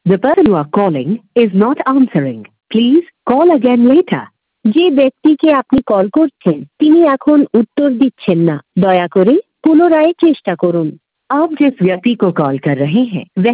The person you are calling is not answering. Please call again later. যে ব্যক্তিকে আপনি call করছেন তিনি এখন উত্তর দিচ্ছেন না। দয়া করে পুনরায় চেষ্টা করুন। आप जिस व्यक्ति को कॉल कर रहे हैं वह